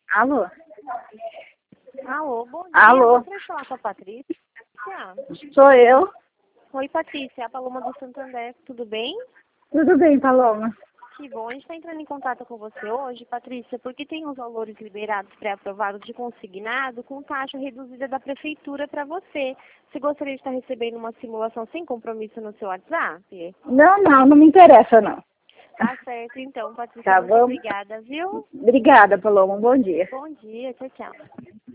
Alô? Alô, bom dia. Alô? Gostaria de falar com a Patrícia. Sou eu. Oi, Patrícia. É a Paloma do Santander. Tudo bem? Tudo bem, Paloma? Que bom. A gente está entrando em contato com você hoje, Patrícia, porque tem os valores liberados pré-aprovados de consignado com taxa reduzida da prefeitura para você. Você gostaria de estar recebendo uma simulação sem compromisso no seu WhatsApp? Não me interessa, não. Tá certo, então, Patrícia. Tá Muito bom? obrigada, viu? Obrigada, Paloma. Bom dia. Bom dia. Tchau, tchau.